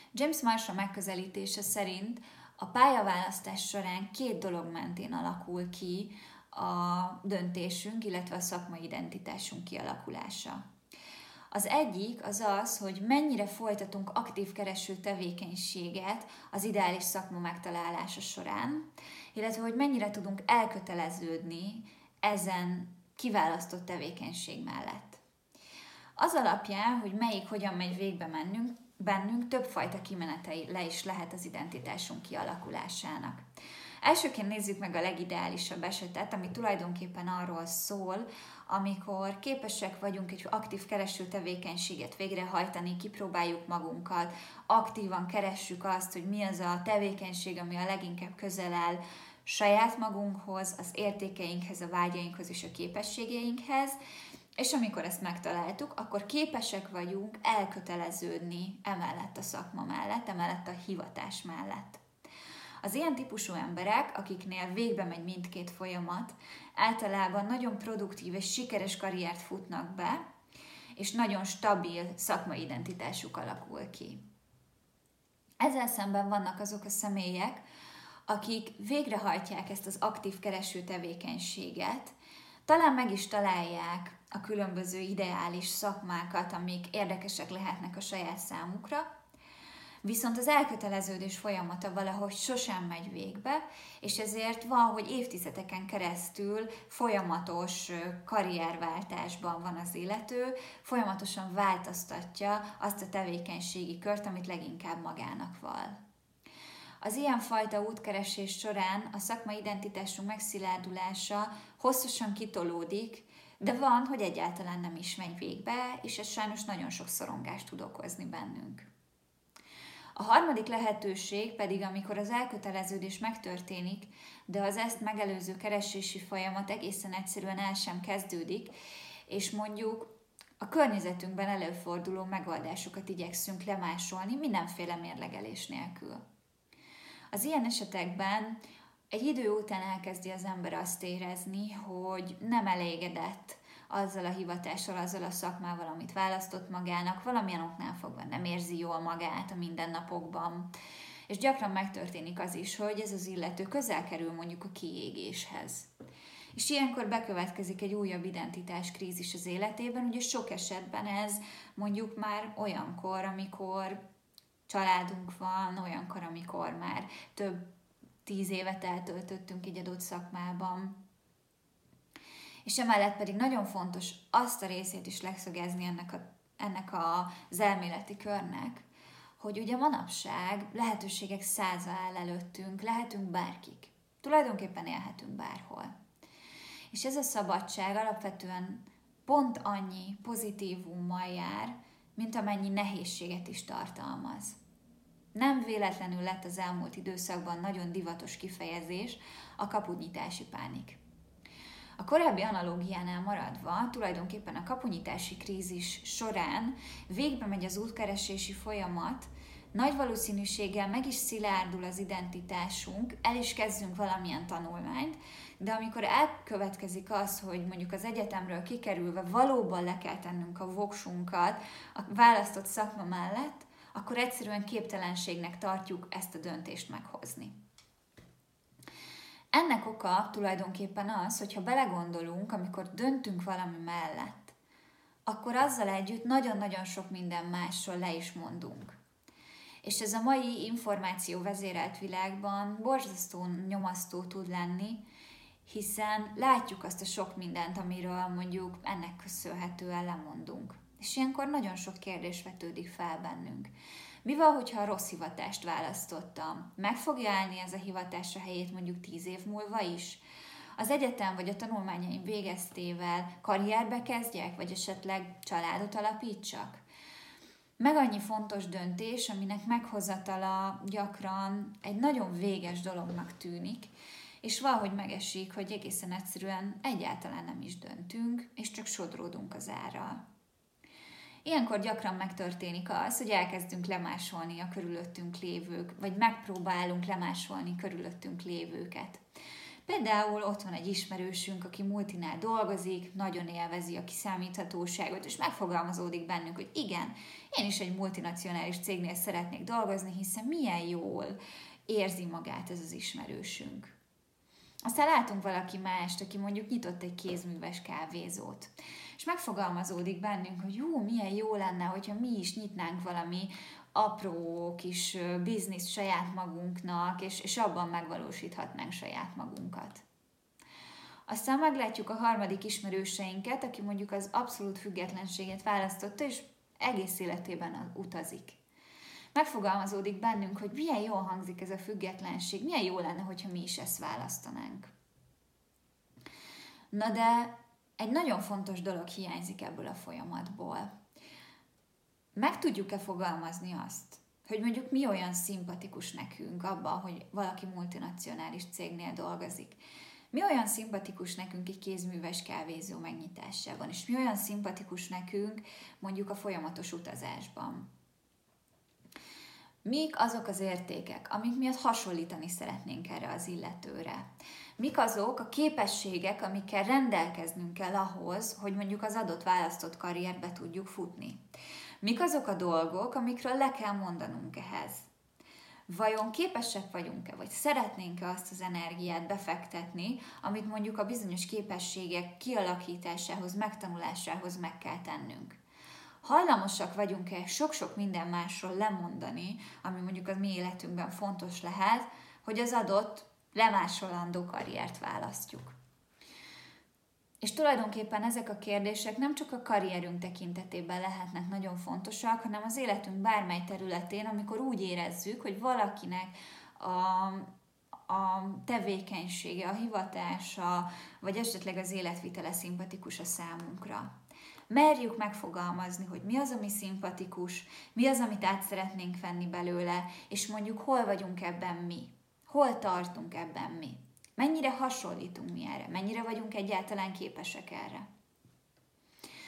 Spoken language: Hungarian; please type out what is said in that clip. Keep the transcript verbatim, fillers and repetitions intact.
James Marshall megközelítése szerint a pályaválasztás során két dolog mentén alakul ki a döntésünk, illetve a szakmai identitásunk kialakulása. Az egyik az az, hogy mennyire folytatunk aktív kereső tevékenységet az ideális szakma megtalálása során, illetve hogy mennyire tudunk elköteleződni ezen kiválasztott tevékenység mellett. Az alapján, hogy melyik hogyan megy végbe mennünk, bennünk többfajta kimenetei le is lehet az identitásunk kialakulásának. Elsőként nézzük meg a legideálisabb esetet, ami tulajdonképpen arról szól, amikor képesek vagyunk egy aktív kereső tevékenységet végrehajtani, kipróbáljuk magunkat, aktívan keressük azt, hogy mi az a tevékenység, ami a leginkább közel áll saját magunkhoz, az értékeinkhez, a vágyainkhoz és a képességeinkhez, és amikor ezt megtaláltuk, akkor képesek vagyunk elköteleződni emellett a szakma mellett, emellett a hivatás mellett. Az ilyen típusú emberek, akiknél végbe megy mindkét folyamat, általában nagyon produktív és sikeres karriert futnak be, és nagyon stabil szakmai identitásuk alakul ki. Ezzel szemben vannak azok a személyek, akik végrehajtják ezt az aktív kereső tevékenységet, talán meg is találják a különböző ideális szakmákat, amik érdekesek lehetnek a saját számukra, viszont az elköteleződés folyamata valahogy sosem megy végbe, és ezért van, hogy évtizedeken keresztül folyamatos karrierváltásban van az illető, folyamatosan változtatja azt a tevékenységi kört, amit leginkább magának val. Az ilyenfajta útkeresés során a szakmai identitásunk megszilárdulása hosszasan kitolódik, de van, hogy egyáltalán nem is megy végbe, és ez sajnos nagyon sok szorongást tud okozni bennünk. A harmadik lehetőség pedig, amikor az elköteleződés megtörténik, de az ezt megelőző keresési folyamat egészen egyszerűen el sem kezdődik, és mondjuk a környezetünkben előforduló megoldásokat igyekszünk lemásolni mindenféle mérlegelés nélkül. Az ilyen esetekben egy idő után elkezdi az ember azt érezni, hogy nem elégedett azzal a hivatással, azzal a szakmával, amit választott magának, valamilyen oknál fogva nem érzi jól magát a mindennapokban. És gyakran megtörténik az is, hogy ez az illető közel kerül mondjuk a kiégéshez. És ilyenkor bekövetkezik egy újabb identitáskrízis az életében, ugye sok esetben ez mondjuk már olyankor, amikor családunk van, olyankor, amikor már több tíz évet eltöltöttünk egy adott szakmában. És emellett pedig nagyon fontos azt a részét is leszögezni ennek, a, ennek az elméleti körnek, hogy ugye manapság lehetőségek száza áll előttünk, lehetünk bárkik. Tulajdonképpen élhetünk bárhol. És ez a szabadság alapvetően pont annyi pozitívummal jár, mint amennyi nehézséget is tartalmaz. Nem véletlenül lett az elmúlt időszakban nagyon divatos kifejezés a kapunyitási pánik. A korábbi analógiánál maradva, tulajdonképpen a kapunyitási krízis során végbe megy az útkeresési folyamat, nagy valószínűséggel meg is szilárdul az identitásunk, el is kezdünk valamilyen tanulmányt, de amikor elkövetkezik az, hogy mondjuk az egyetemről kikerülve valóban le kell tennünk a voksunkat a választott szakma mellett, akkor egyszerűen képtelenségnek tartjuk ezt a döntést meghozni. Ennek oka tulajdonképpen az, hogyha belegondolunk, amikor döntünk valami mellett, akkor azzal együtt nagyon-nagyon sok minden másról le is mondunk. És ez a mai információ vezérelt világban borzasztó nyomasztó tud lenni, hiszen látjuk azt a sok mindent, amiről mondjuk ennek köszönhetően lemondunk. És ilyenkor nagyon sok kérdés vetődik fel bennünk. Mi van, hogyha a rossz hivatást választottam? Meg fogja állni ez a hitás a helyét mondjuk tíz év múlva is? Az egyetem vagy a tanulmányaim végeztével karrierbe kezdjek, vagy esetleg családot alapítsak? Meg annyi fontos döntés, aminek meghozatala gyakran egy nagyon véges dolognak tűnik, és valahogy megesik, hogy egészen egyszerűen egyáltalán nem is döntünk, és csak sodródunk az árral. Ilyenkor gyakran megtörténik az, hogy elkezdünk lemásolni a körülöttünk lévők, vagy megpróbálunk lemásolni körülöttünk lévőket. Például ott van egy ismerősünk, aki multinál dolgozik, nagyon élvezi a kiszámíthatóságot, és megfogalmazódik bennünk, hogy igen, én is egy multinacionális cégnél szeretnék dolgozni, hiszen milyen jól érzi magát ez az ismerősünk. Aztán látunk valaki mást, aki mondjuk nyitott egy kézműves kávézót, és megfogalmazódik bennünk, hogy jó, milyen jó lenne, hogyha mi is nyitnánk valami apró kis bizniszt saját magunknak, és, és abban megvalósíthatnánk saját magunkat. Aztán meglátjuk a harmadik ismerőseinket, aki mondjuk az abszolút függetlenséget választotta, és egész életében utazik. Megfogalmazódik bennünk, hogy milyen jól hangzik ez a függetlenség, milyen jó lenne, hogyha mi is ezt választanánk. Na de egy nagyon fontos dolog hiányzik ebből a folyamatból. Meg tudjuk-e fogalmazni azt, hogy mondjuk mi olyan szimpatikus nekünk abban, hogy valaki multinacionális cégnél dolgozik? Mi olyan szimpatikus nekünk egy kézműves kávézó megnyitásában, és mi olyan szimpatikus nekünk mondjuk a folyamatos utazásban? Mik azok az értékek, amik miatt hasonlítani szeretnénk erre az illetőre? Mik azok a képességek, amikkel rendelkeznünk kell ahhoz, hogy mondjuk az adott választott karrierbe tudjuk futni? Mik azok a dolgok, amikről le kell mondanunk ehhez? Vajon képesek vagyunk-e, vagy szeretnénk-e azt az energiát befektetni, amit mondjuk a bizonyos képességek kialakításához, megtanulásához meg kell tennünk? Hajlamosak vagyunk-e sok-sok minden másról lemondani, ami mondjuk a mi életünkben fontos lehet, hogy az adott lemásolandó karriert választjuk. És tulajdonképpen ezek a kérdések nem csak a karrierünk tekintetében lehetnek nagyon fontosak, hanem az életünk bármely területén, amikor úgy érezzük, hogy valakinek a, a tevékenysége, a hivatása, vagy esetleg az életvitele szimpatikus a számunkra. Merjük megfogalmazni, hogy mi az, ami szimpatikus, mi az, amit át szeretnénk venni belőle, és mondjuk hol vagyunk ebben mi, hol tartunk ebben mi. Mennyire hasonlítunk mi erre? Mennyire vagyunk egyáltalán képesek erre?